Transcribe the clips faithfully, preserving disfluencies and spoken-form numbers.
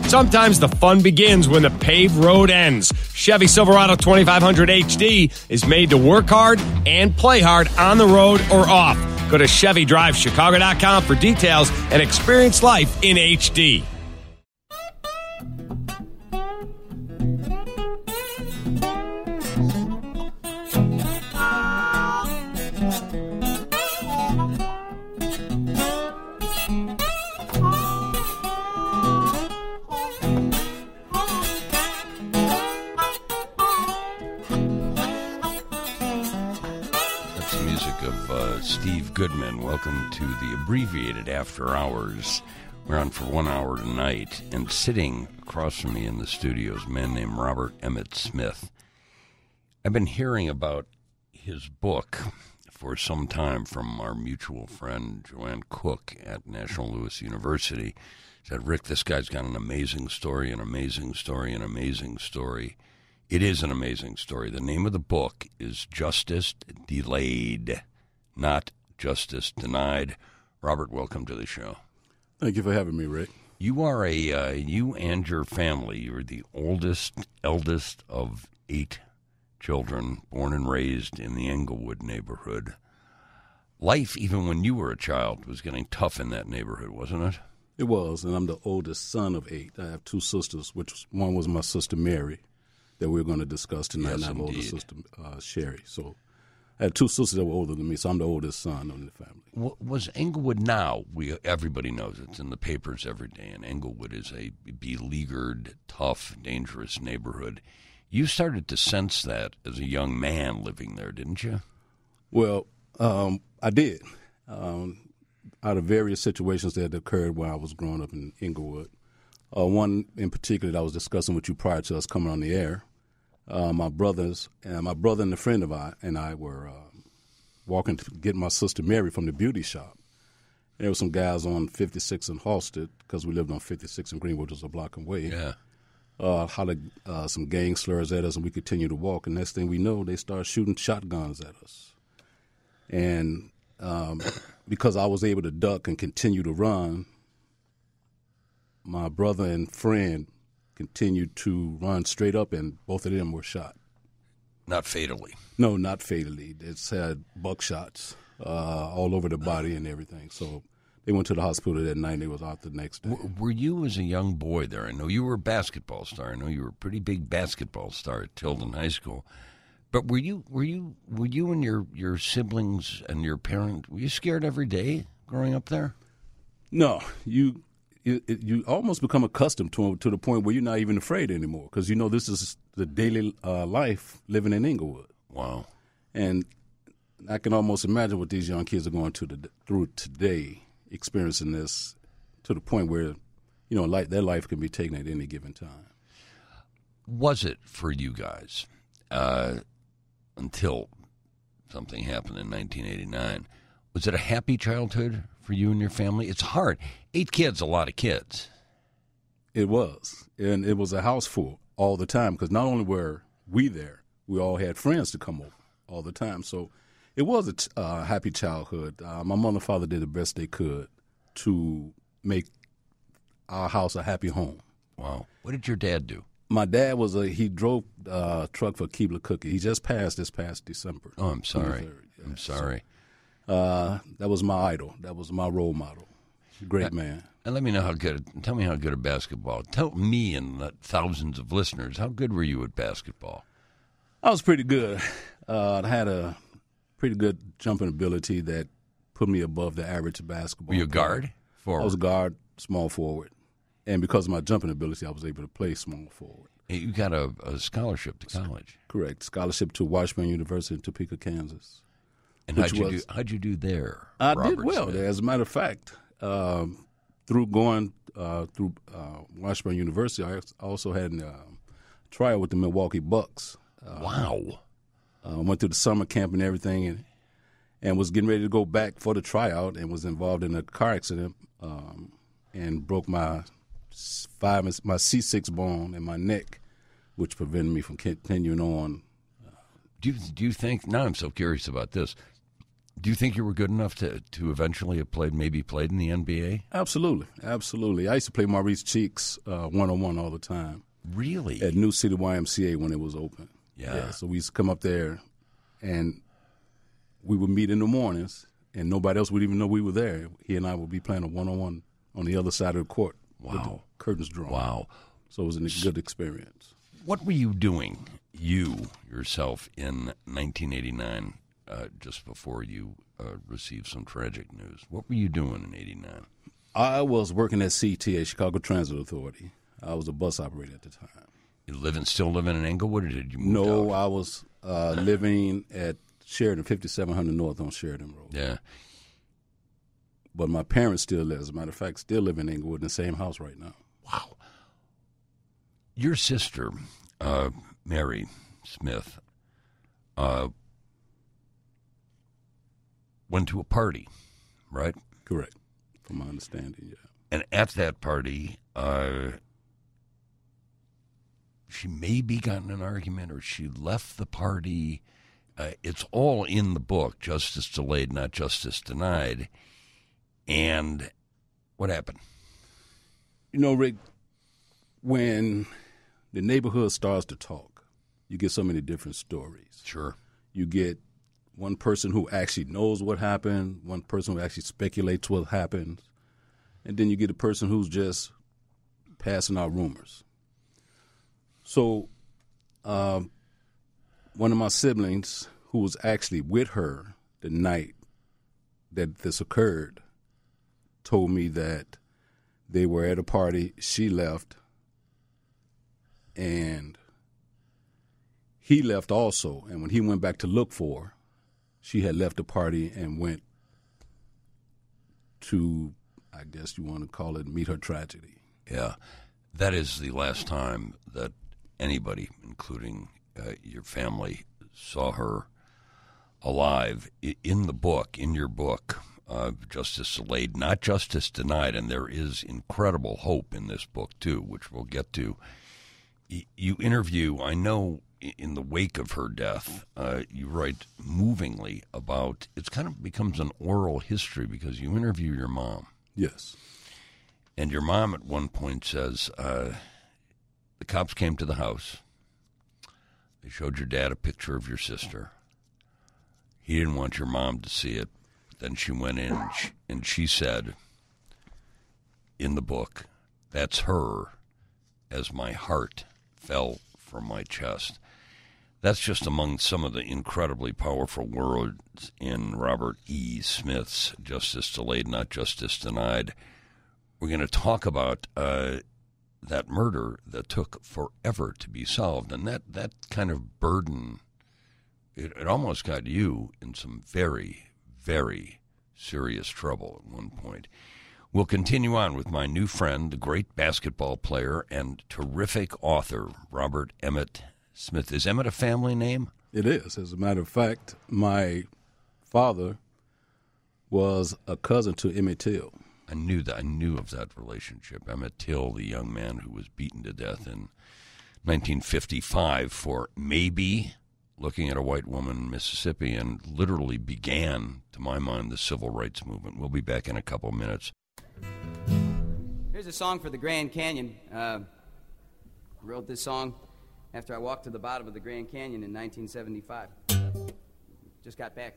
Sometimes the fun begins when the paved road ends. Chevy Silverado twenty-five hundred H D is made to work hard and play hard on the road or off. Go to Chevy Drive Chicago dot com for details and experience life in H D. Steve Goodman, welcome to the abbreviated After Hours. We're on for one hour tonight, and sitting across from me in the studio is a man named Robert Emmett Smith. I've been hearing about his book for some time from our mutual friend Joanne Cook at National Louis University. She said, Rick, this guy's got an amazing story, an amazing story, an amazing story. It is an amazing story. The name of the book is Justice Delayed, Not Justice Denied. Robert, welcome to the show. Thank you for having me, Rick. You are a, uh, you and your family, you're the oldest, eldest of eight children, born and raised in the Englewood neighborhood. Life, even when you were a child, was getting tough in that neighborhood, wasn't it? It was, and I'm the oldest son of eight. I have two sisters, which one was my sister Mary, that we're going to discuss tonight, yes, and I have an older indeed. sister, uh, Sherry. So I had two sisters that were older than me, so I'm the oldest son in the family. What was Englewood now? We everybody knows it's in the papers every day, and Englewood is a beleaguered, tough, dangerous neighborhood. You started to sense that as a young man living there, didn't you? Well, um, I did. Um, out of various situations that occurred while I was growing up in Englewood, uh, one in particular that I was discussing with you prior to us coming on the air. Uh, my brothers and my brother and a friend of I and I were uh, walking to get my sister Mary from the beauty shop. And there were some guys on fifty-six and Halsted, because we lived on fifty-six and Greenwood, which was a block away. Yeah. Uh, hollered uh, some gang slurs at us, and we continued to walk. And next thing we know, they started shooting shotguns at us. And um, because I was able to duck and continue to run, my brother and friend continued to run straight up, and both of them were shot. Not fatally. No, not fatally. It's had buckshots uh, all over the body and everything. So they went to the hospital that night, and they was out the next day. W- were you, as a young boy there, I know you were a basketball star. I know you were a pretty big basketball star at Tilden High School. But were you were you were you and your, your siblings and your parent, were you scared every day growing up there? No, you it, it, you almost become accustomed to to the point where you're not even afraid anymore, because you know this is the daily uh, life living in Englewood. Wow. And I can almost imagine what these young kids are going to the, through today, experiencing this to the point where, you know, like their life can be taken at any given time. Was it for you guys, uh, until something happened in nineteen eighty-nine, was it a happy childhood for you and your family? It's hard. Eight kids, a lot of kids. It was. And it was a house full all the time, because not only were we there, we all had friends to come over all the time. So it was a t- uh, happy childhood. Uh, my mother and father did the best they could to make our house a happy home. Wow. What did your dad do? My dad was a, he drove a uh, truck for Keebler Cookie. He just passed this past December. Oh, I'm sorry. Yeah. I'm sorry. So, uh, that was my idol. That was my role model. Great uh, man. And let me know how good, tell me how good at basketball. Tell me and the thousands of listeners, how good were you at basketball? I was pretty good. Uh, I had a pretty good jumping ability that put me above the average basketball. Were you a guard? Forward? I was a guard, small forward. And because of my jumping ability, I was able to play small forward. You got a, a scholarship to college. Correct. Scholarship to Washburn University in Topeka, Kansas. And how'd you, was, do, how'd you do there? I Robert did well Smith? there. As a matter of fact, um, through going uh, through uh, Washburn University, I also had a uh, trial with the Milwaukee Bucks. Uh, wow. I uh, went through the summer camp and everything, and, and was getting ready to go back for the tryout, and was involved in a car accident um, and broke my five my C six bone in my neck, which prevented me from continuing on. Do you, do you think, now I'm so curious about this, Do you think you were good enough to, to eventually have played, maybe played in the N B A? Absolutely, absolutely. I used to play Maurice Cheeks uh, one-on-one all the time. Really? At New City Y M C A when it was open. Yeah. yeah. So we used to come up there, and we would meet in the mornings, and nobody else would even know we were there. He and I would be playing a one-on-one on the other side of the court. Wow. With the curtains drawn. Wow. So it was a good experience. What were you doing, you, yourself, in nineteen eighty-nine, uh, just before you uh, received some tragic news? What were you doing in eighty-nine? I was working at C T A, Chicago Transit Authority. I was a bus operator at the time. You living, still living in Englewood, or did you move No, out? I was uh, living at Sheridan, fifty-seven hundred North on Sheridan Road. Yeah. But my parents still live. As a matter of fact, still live in Englewood in the same house right now. Wow. Your sister, uh, Mary Smith, uh, went to a party, right? Correct, from my understanding, yeah. And at that party, uh, she maybe got in an argument or she left the party. Uh, it's all in the book, Justice Delayed, Not Justice Denied. And what happened? You know, Rick, when the neighborhood starts to talk, you get so many different stories. Sure. You get one person who actually knows what happened, one person who actually speculates what happened, and then you get a person who's just passing out rumors. So um, one of my siblings, who was actually with her the night that this occurred, told me that they were at a party, she left, and he left also. And when he went back to look for her, she had left the party and went to, I guess you want to call it, meet her tragedy. Yeah. That is the last time that anybody, including uh, your family, saw her alive. In the book, in your book, uh, Justice Delayed, Not Justice Denied, and there is incredible hope in this book, too, which we'll get to. You interview, I know in the wake of her death, uh, you write movingly about, it's kind of becomes an oral history because you interview your mom. Yes. And your mom at one point says, uh, the cops came to the house. They showed your dad a picture of your sister. He didn't want your mom to see it. Then she went in and she, and she said in the book, that's her, as my heart fell from my chest. That's just among some of the incredibly powerful words in Robert E. Smith's Justice Delayed, Not Justice Denied. We're going to talk about uh, that murder that took forever to be solved, and that, that kind of burden, it, it almost got you in some very, very serious trouble at one point. We'll continue on with my new friend, the great basketball player and terrific author, Robert Emmett Smith. Is Emmett a family name? It is. As a matter of fact, my father was a cousin to Emmett Till. I knew that. I knew of that relationship. Emmett Till, the young man who was beaten to death in nineteen fifty-five for maybe looking at a white woman in Mississippi, and literally began, to my mind, the civil rights movement. We'll be back in a couple minutes. Here's a song for the Grand Canyon. Uh, wrote this song after I walked to the bottom of the Grand Canyon in nineteen seventy-five. Just got back.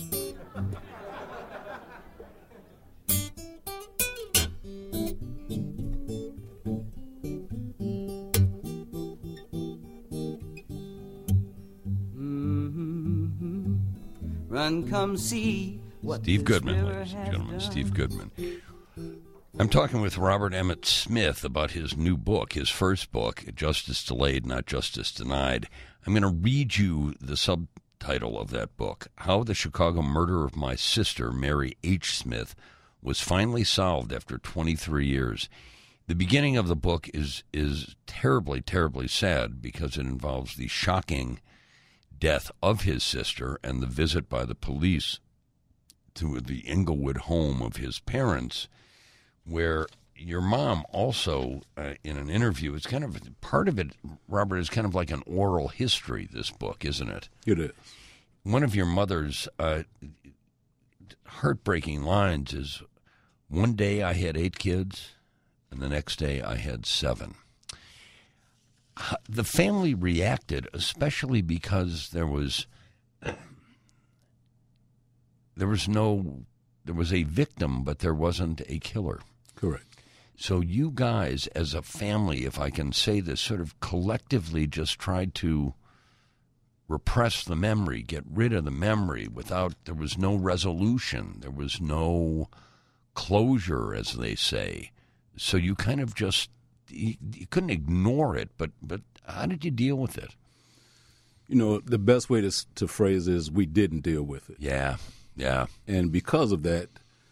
Mm-hmm. Run, come see what Steve Goodman, ladies and gentlemen, done. Steve Goodman. I'm talking with Robert Emmett Smith about his new book, his first book, Justice Delayed, Not Justice Denied. I'm going to read you the subtitle of that book, How the Chicago Murder of My Sister, Mary H. Smith, was finally solved after twenty-three years. The beginning of the book is is terribly, terribly sad because it involves the shocking death of his sister and the visit by the police to the Englewood home of his parents, where your mom also, uh, in an interview, it's kind of, part of it, Robert, is kind of like an oral history, this book, isn't it? It is. One of your mother's uh, heartbreaking lines is, one day I had eight kids, and the next day I had seven. The family reacted, especially because there was there was no there was a victim, but there wasn't a killer. Correct. So you guys, as a family, if I can say this, sort of collectively just tried to repress the memory, get rid of the memory without, there was no resolution. There was no closure, as they say. So you kind of just, you, you couldn't ignore it, but, but how did you deal with it? You know, the best way to, to phrase is we didn't deal with it. Yeah, yeah. And because of that,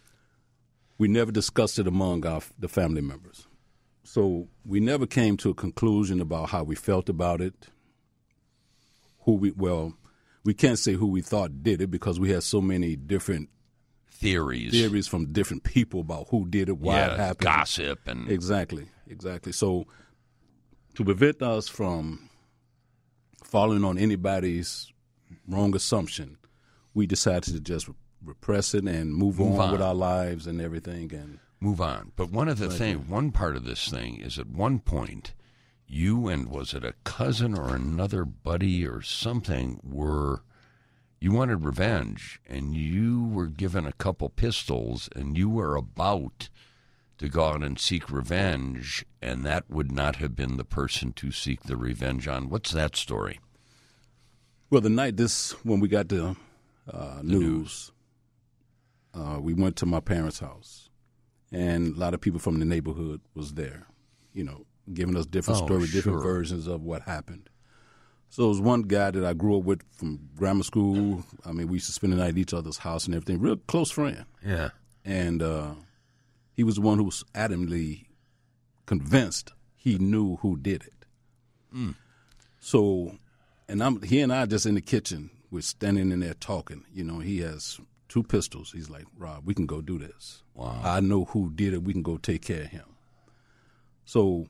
we never discussed it among our, the family members. So we never came to a conclusion about how we felt about it. Who we, well, we can't say who we thought did it because we had so many different theories theories from different people about who did it, why yeah, it happened. Gossip. and Exactly, exactly. So to prevent us from falling on anybody's wrong assumption, we decided to just repress it and move, move on, on with our lives and everything. And move on. But one of the things, one part of this thing is at one point, you and was it a cousin or another buddy or something were, you wanted revenge, and you were given a couple pistols, and you were about to go out and seek revenge, and that would not have been the person to seek the revenge on. What's that story? Well, the night this, when we got the, uh, the news, news. Uh, we went to my parents' house, and a lot of people from the neighborhood was there, you know, giving us different oh, stories, sure. different versions of what happened. So it was one guy that I grew up with from grammar school. I mean, we used to spend the night at each other's house and everything. Real close friend. Yeah. And uh, he was the one who was adamantly convinced he knew who did it. Mm. So, and I'm he and I just in the kitchen. We're standing in there talking. You know, he has two pistols. He's like, Rob, we can go do this. Wow. I know who did it. We can go take care of him. So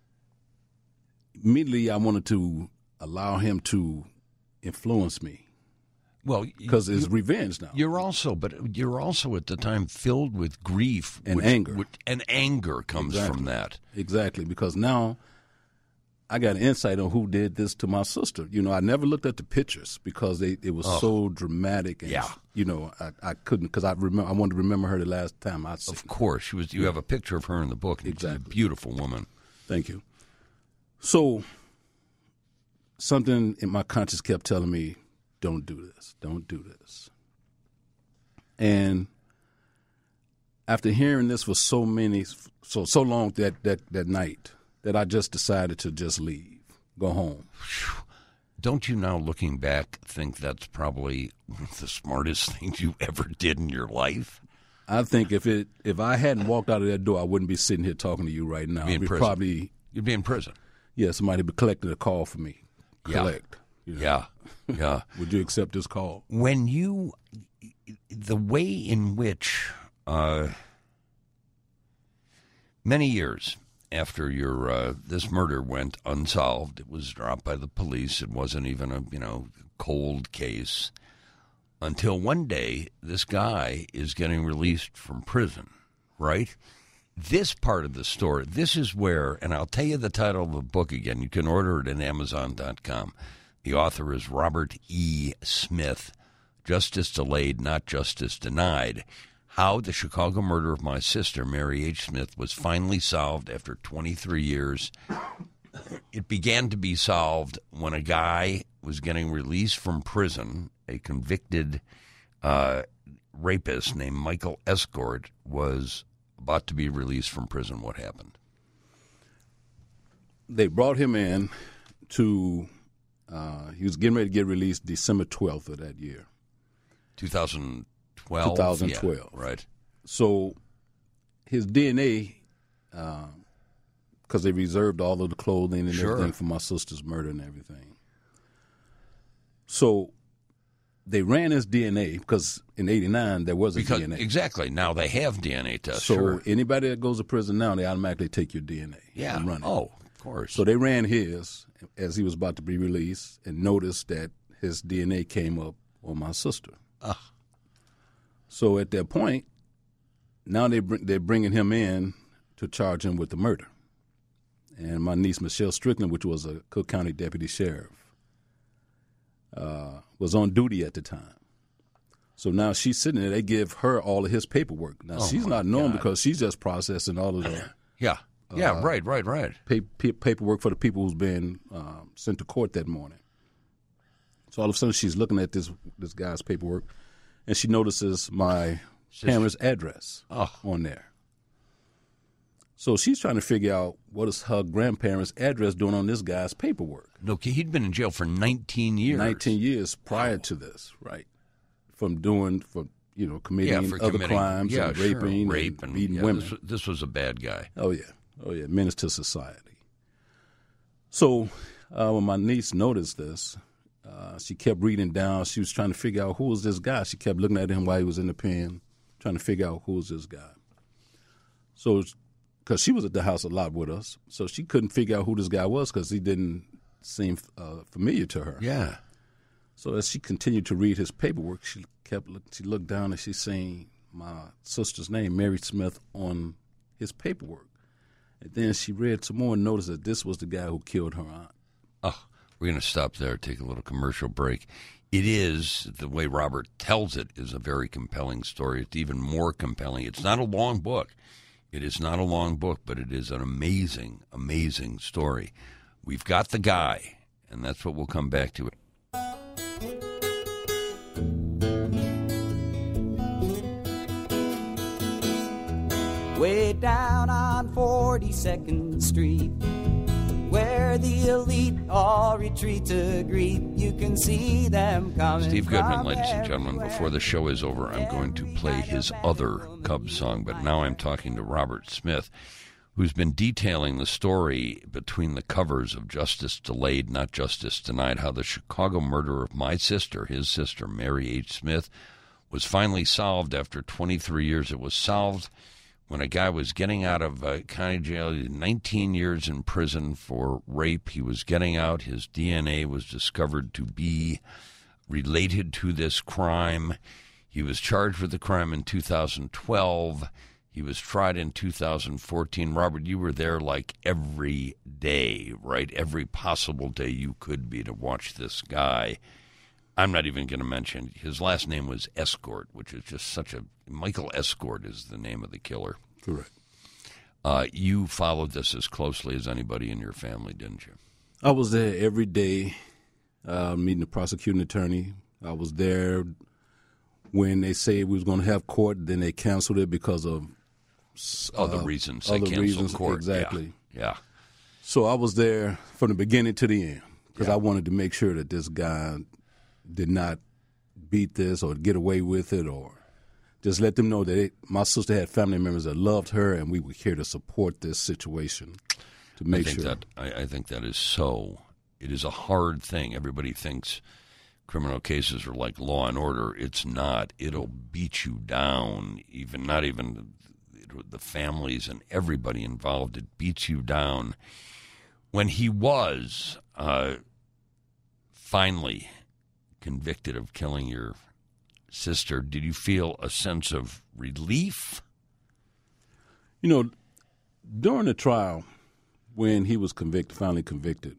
immediately I wanted to allow him to influence me. Well, because it's revenge now. You're also, but you're also at the time filled with grief and which, anger, which, and anger comes exactly. from that. Exactly, because now I got an insight on who did this to my sister. You know, I never looked at the pictures because they it was oh. so dramatic. And, yeah, you know, I, I couldn't because I remember I wanted to remember her the last time I seen her. Of course, she was. You have a picture of her in the book. And exactly, she's a beautiful woman. Thank you. So something in my conscience kept telling me, don't do this, don't do this. And after hearing this for so many, so so long that, that, that night, that I just decided to just leave, go home. Don't you now, looking back, think that's probably one of the smartest things you ever did in your life? I think if it if I hadn't walked out of that door, I wouldn't be sitting here talking to you right now. You'd be in I'd prison. Probably, You'd be in prison. Yeah, somebody would be collecting a call for me. Collect. Yeah. You know? Yeah. Yeah. Would you accept this call? When you, the way in which uh, many years after your uh, this murder went unsolved, it was dropped by the police. It wasn't even a you know cold case until one day this guy is getting released from prison. Right. This part of the story, this is where, and I'll tell you the title of the book again. You can order it at Amazon dot com. The author is Robert E. Smith, Justice Delayed, Not Justice Denied, How the Chicago Murder of My Sister, Mary H. Smith, was finally solved after twenty-three years. It began to be solved when a guy was getting released from prison. A convicted uh, rapist named Michael Escort was about to be released from prison. What happened? They brought him in to, uh, he was getting ready to get released December twelfth of that year. twenty twelve? twenty twelve. Yeah, right. So his D N A, because uh, they reserved all of the clothing and sure. everything for my sister's murder and everything. So they ran his D N A because in eighty-nine there was a because, D N A. Exactly. Now they have D N A tests. So sure. anybody that goes to prison now, they automatically take your D N A yeah. and run it. Oh, of course. So they ran his as he was about to be released and noticed that his D N A came up on my sister. Uh. So at that point, now they bring, they're bringing him in to charge him with the murder. And my niece, Michelle Strickland, which was a Cook County deputy sheriff, uh, was on duty at the time. So now she's sitting there. They give her all of his paperwork. Now, Oh, she's my not knowing God. because she's just processing all of the Yeah. Yeah, right, right, right. pa- pa- paperwork for the people who's been um, sent to court that morning. So all of a sudden she's looking at this this guy's paperwork, and she notices my parents' address Oh. on there. So she's trying to figure out what is her grandparents' address doing on this guy's paperwork. Look, he'd been in jail for nineteen years. nineteen years prior to this, right? From doing, for you know, yeah, committing for other committing, crimes yeah, and sure, raping, rape, and and beating yeah, women. This, this was a bad guy. Oh yeah, oh yeah, menace to society. So uh, when my niece noticed this, uh, she kept reading down. She was trying to figure out who was this guy. She kept looking at him while he was in the pen, trying to figure out who was this guy. So, because she was at the house a lot with us, so she couldn't figure out who this guy was because he didn't seem uh, familiar to her. Yeah. So as she continued to read his paperwork, she kept look, she looked down and she seen my sister's name, Mary Smith, on his paperwork. And then she read some more and noticed that this was the guy who killed her aunt. Oh, we're going to stop there, take a little commercial break. It is, the way Robert tells it, is a very compelling story. It's even more compelling. It's not a long book. It is not a long book, but it is an amazing, amazing story. We've got the guy, and that's what we'll come back to. Way down on forty-second Street, where the elite all retreat to greet. You can see them coming. Steve Goodman, from ladies and gentlemen. everywhere. Before the show is over, I'm going to play his other Cubs song, but now I'm talking to Robert Smith, who's been detailing the story between the covers of Justice Delayed, Not Justice Denied, how the Chicago murder of my sister, his sister, Mary H. Smith, was finally solved after twenty-three years. It was solved when a guy was getting out of uh, county jail, nineteen years in prison for rape. He was getting out. His D N A was discovered to be related to this crime. He was charged with the crime in two thousand twelve. He was tried in two thousand fourteen. Robert, you were there like every day, right? Every possible day you could be to watch this guy. I'm not even going to mention, his last name was Escort, which is just such a, Michael Escort is the name of the killer. Correct. Uh, you followed this as closely as anybody in your family, didn't you? I was there every day, uh, meeting the prosecuting attorney. I was there when they said we was going to have court, then they canceled it because of Other uh, reasons. They other canceled reasons, court. exactly. Yeah. yeah. So I was there from the beginning to the end because Yeah. I wanted to make sure that this guy did not beat this or get away with it, or just let them know that it, my sister had family members that loved her, and we were here to support this situation to make I think sure. that I, I think that is so. It is a hard thing. Everybody thinks criminal cases are like Law and Order. It's not. It'll beat you down. Even not even the, the families and everybody involved. It beats you down. When he was uh, finally convicted of killing your sister, did you feel a sense of relief? You know, during the trial, when he was convicted, finally convicted,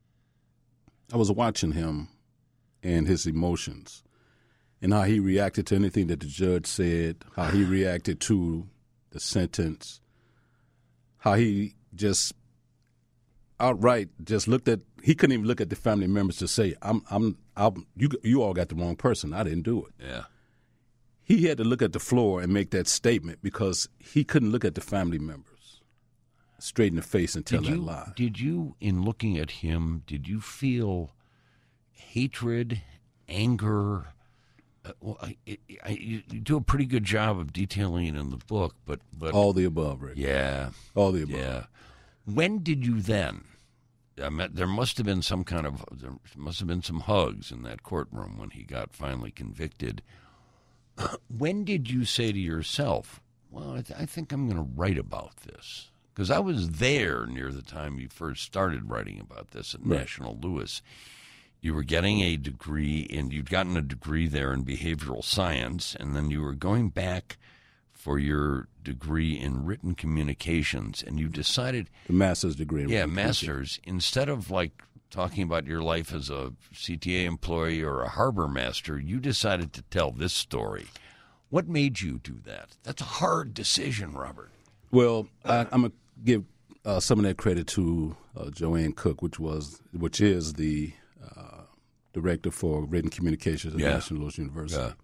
I was watching him and his emotions and how he reacted to anything that the judge said, how he reacted to the sentence, how he just outright just looked at, he couldn't even look at the family members to say, I'm, I'm, I'm you, you all got the wrong person. I didn't do it. Yeah. He had to look at the floor and make that statement because he couldn't look at the family members straight in the face and tell Did that you, lie. Did you, in looking at him, did you feel hatred, anger? Uh, well, I, I, you do a pretty good job of detailing it in the book, but, but All the above, Rick. yeah, All the above. yeah. When did you then? I mean, there must have been some kind of there must have been some hugs in that courtroom when he got finally convicted. When did you say to yourself, "Well, I, th- I think I'm going to write about this"? Because I was there near the time you first started writing about this at Right. National Louis. you were getting a degree, and you'd gotten a degree there in behavioral science, and then you were going back for your degree in written communications, and you decided... The master's degree. Yeah, master's. Instead of, like, talking about your life as a C T A employee or a harbor master, you decided to tell this story. What made you do that? That's a hard decision, Robert. Well, I, I'm going to give uh, some of that credit to uh, Joanne Cook, which was, which is the uh, director for written communications at yeah. National Louis University. Yeah.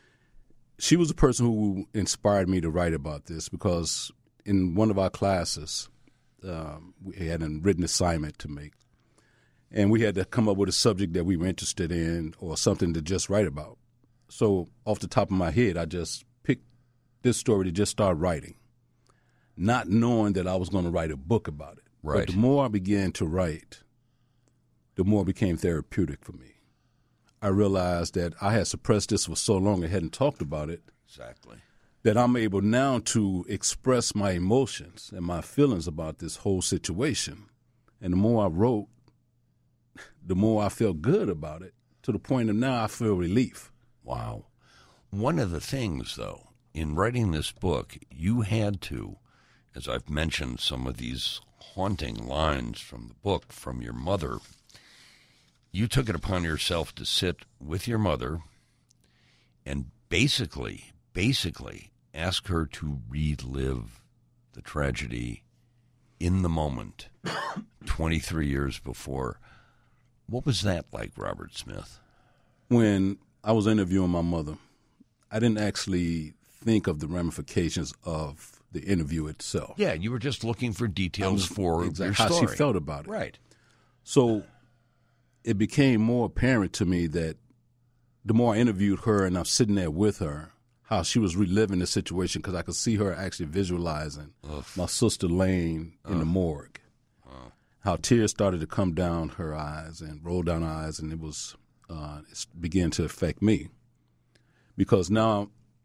She was the person who inspired me to write about this, because in one of our classes, um, we had a written assignment to make, and we had to come up with a subject that we were interested in or something to just write about. So off the top of my head, I just picked this story to just start writing, not knowing that I was going to write a book about it. Right. But the more I began to write, the more it became therapeutic for me. I realized that I had suppressed this for so long and hadn't talked about it. Exactly. That I'm able now to express my emotions and my feelings about this whole situation. And the more I wrote, the more I felt good about it, to the point of now I feel relief. Wow. One of the things, though, in writing this book, you had to, as I've mentioned, some of these haunting lines from the book from your mother, you took it upon yourself to sit with your mother and basically, basically ask her to relive the tragedy in the moment twenty-three years before. What was that like, Robert Smith? When I was interviewing my mother, I didn't actually think of the ramifications of the interview itself. Yeah, you were just looking for details for exactly your how story. she felt about it. Right. So it became more apparent to me that the more I interviewed her and I'm sitting there with her, how she was reliving the situation, because I could see her actually visualizing Ugh. my sister laying in uh. the morgue, uh. how tears started to come down her eyes and roll down her eyes, and it was uh, it began to affect me, because now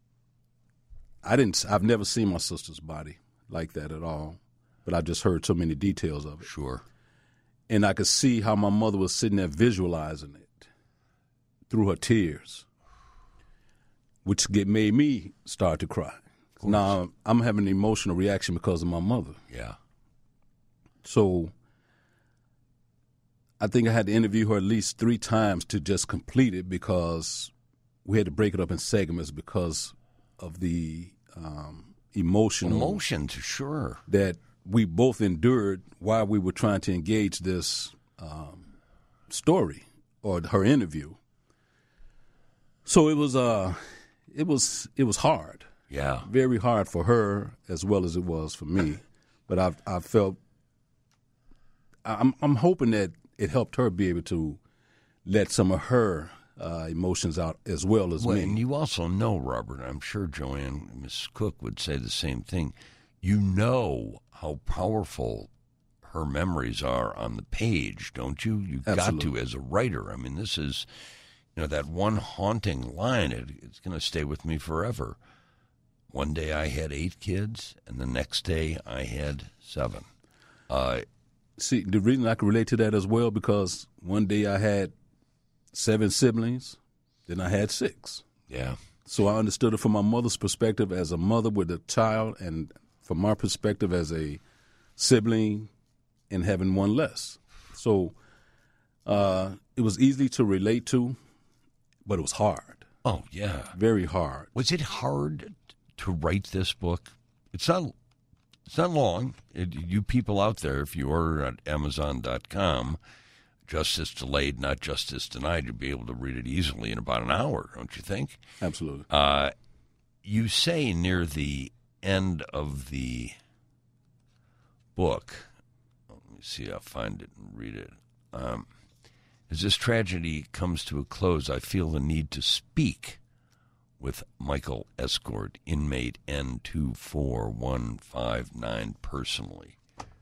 I didn't. I've never seen my sister's body like that at all, but I just heard so many details of it. Sure. And I could see how my mother was sitting there visualizing it through her tears, which get, made me start to cry. Now, I'm having an emotional reaction because of my mother. Yeah. So I think I had to interview her at least three times to just complete it, because we had to break it up in segments because of the um, emotional Emotions, sure. that we both endured while we were trying to engage this um, story or her interview. So it was uh, it was it was hard. Yeah. Very hard for her as well as it was for me. But I I felt I'm I'm hoping that it helped her be able to let some of her uh, emotions out as well as well, me. And you also know, Robert, I'm sure Joanne, Miss Cook would say the same thing. You know how powerful her memories are on the page, don't you? You've Absolutely. got to as a writer. I mean, this is, you know, that one haunting line, it, it's going to stay with me forever. One day I had eight kids, and the next day I had seven. Uh, See, the reason I can relate to that as well, because one day I had seven siblings, then I had six. yeah. So I understood it from my mother's perspective as a mother with a child, and from my perspective as a sibling and having one less. So uh, it was easy to relate to, but it was hard, Oh, yeah. very hard. Was it hard to write this book? It's not. It's not long. It, you people out there, if you order it at Amazon dot com, Justice Delayed, Not Justice Denied, you'll be able to read it easily in about an hour, don't you think? Absolutely. Uh, you say near the end of the book, let me see, I'll find it and read it. Um, as this tragedy comes to a close, I feel the need to speak with Michael Escort, inmate N two four one five nine, personally.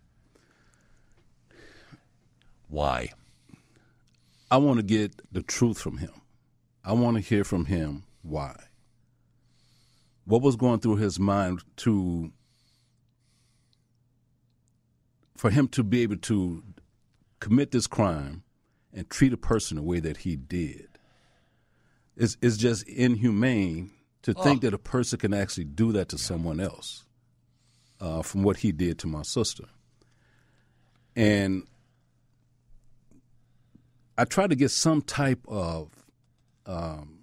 Why? I want to get the truth from him. I want to hear from him why. What was going through his mind to for him to be able to commit this crime and treat a person the way that he did. It's, it's just inhumane to Oh. think that a person can actually do that to someone else uh, from what he did to my sister. And I try to get some type of um,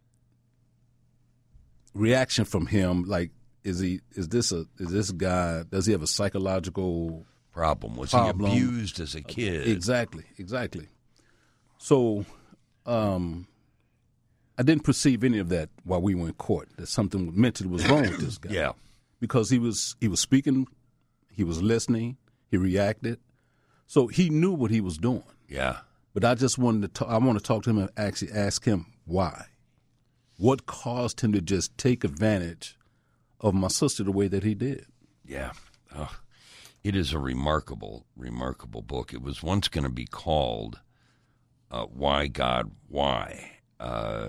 reaction from him. Like, is he? Is this a? Is this guy? Does he have a psychological Problem. Was problem? he abused as a kid? Exactly, exactly. So, um, I didn't perceive any of that while we were in court. That something mentally was wrong with this guy. Yeah. because he was he was speaking, he was listening, he reacted, so he knew what he was doing. Yeah. But I just wanted to talk, I want to talk to him and actually ask him why. What caused him to just take advantage of my sister the way that he did? Yeah. Oh, it is a remarkable, remarkable book. It was once going to be called uh, Why, God, Why? Uh,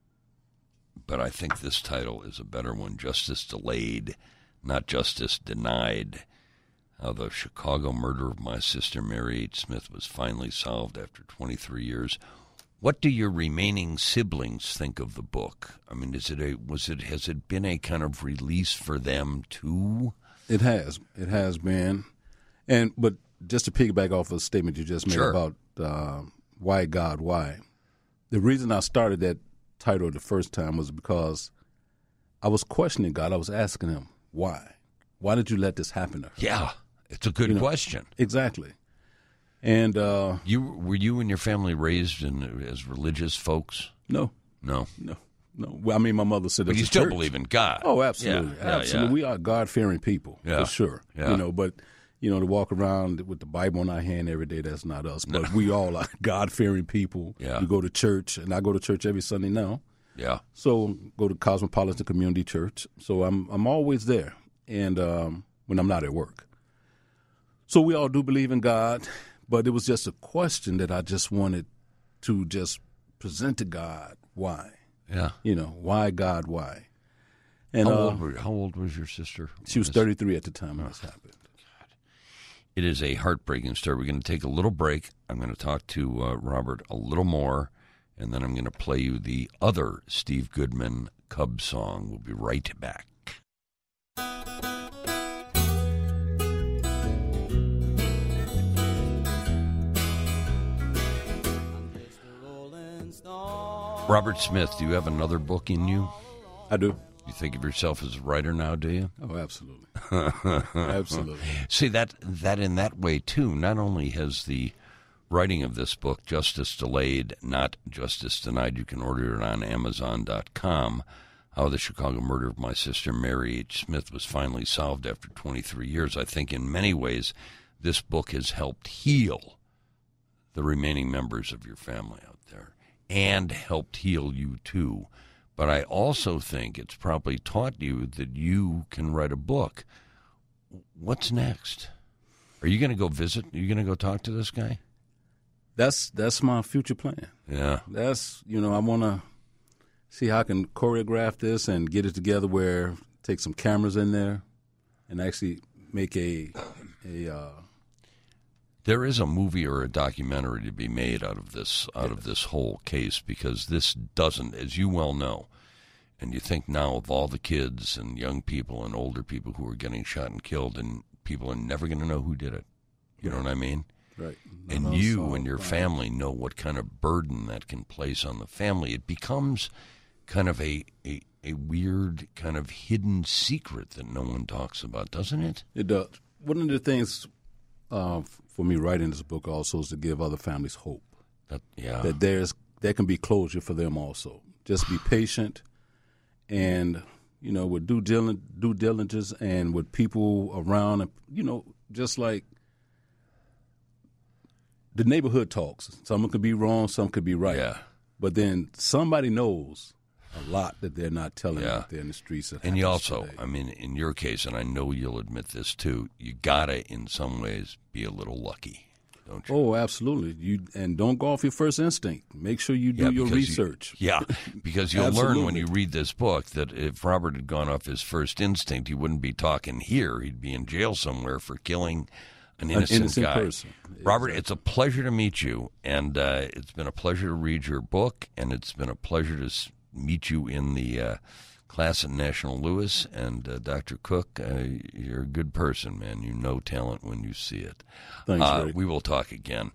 but I think this title is a better one, Justice Delayed, Not Justice Denied. How the Chicago murder of my sister Mary H. Smith was finally solved after twenty-three years. What do your remaining siblings think of the book? I mean, is it a was it has it been a kind of release for them too? It has, it has been, and but just to piggyback off of a statement you just made Sure. about uh, why God, why? The reason I started that title the first time was because I was questioning God. I was asking Him why. Why did you let this happen to her? Yeah, it's a good You know, question. Exactly. And uh, You were you and your family raised in, as religious folks? no, No, no, no. Well, I mean, my mother said, but it's you a still church. believe in God. Oh, absolutely, Yeah, yeah, absolutely. yeah. We are God-fearing people Yeah, for sure. yeah. You know, but you know, to walk around with the Bible in our hand every day, that's not us. But we all are God-fearing people. Yeah. We go to church, and I go to church every Sunday now. Yeah, So go to Cosmopolitan Community Church. So I'm I'm always there, and um, when I'm not at work. So we all do believe in God, but it was just a question that I just wanted to just present to God. Why? yeah. You know, why God? Why? And How uh, old were, how old was your sister? she was thirty-three at the time when this happened. It is a heartbreaking story. We're going to take a little break. I'm going to talk to uh, Robert a little more, and then I'm going to play you the other Steve Goodman Cub song. We'll be right back. Robert Smith, do you have another book in you? I do. You think of yourself as a writer now, do you? Oh, absolutely, absolutely. See, that that in that way, too, not only has the writing of this book, Justice Delayed, Not Justice Denied, you can order it on Amazon dot com, How the Chicago Murder of My Sister Mary H. Smith was finally solved after twenty-three years. I think in many ways this book has helped heal the remaining members of your family out there and helped heal you, too. But I also think it's probably taught you that you can write a book. What's next? Are you going to go visit? Are you going to go talk to this guy? That's that's my future plan. Yeah. That's, you know, I want to see how I can choreograph this and get it together where take some cameras in there and actually make a a uh, There is a movie or a documentary to be made out of this out of this whole case, because this doesn't, as you well know, and you think now of all the kids and young people and older people who are getting shot and killed, and people are never going to know who did it. You know what I mean? right. And Not you also- and your family know what kind of burden that can place on the family. It becomes kind of a, a, a weird kind of hidden secret that no one talks about, doesn't it? It does. One of the things uh, for me writing this book also is to give other families hope That, yeah. that there's there can be closure for them also. Just be patient, and you know, with due diligence, due diligence, and with people around, and you know, just like the neighborhood talks. Some could be wrong, some could be right. Yeah. But then somebody knows a lot that they're not telling Yeah. out there in the streets. That And you happens also, today. I mean, in your case, and I know you'll admit this too, you gotta, in some ways, be a little lucky, don't you? Oh, absolutely. You and don't go off your first instinct. Make sure you do Yeah, your because you- research. yeah, because you'll learn when Absolutely. you read this book that if Robert had gone off his first instinct, he wouldn't be talking here. He'd be in jail somewhere for killing An innocent, innocent guy. person. Robert, Exactly. it's a pleasure to meet you, and uh, it's been a pleasure to read your book, and it's been a pleasure to s- meet you in the uh, class at National Louis. And uh, Doctor Cook, uh, you're a good person, man. You know talent when you see it. Thanks, uh, Ray. We will talk again.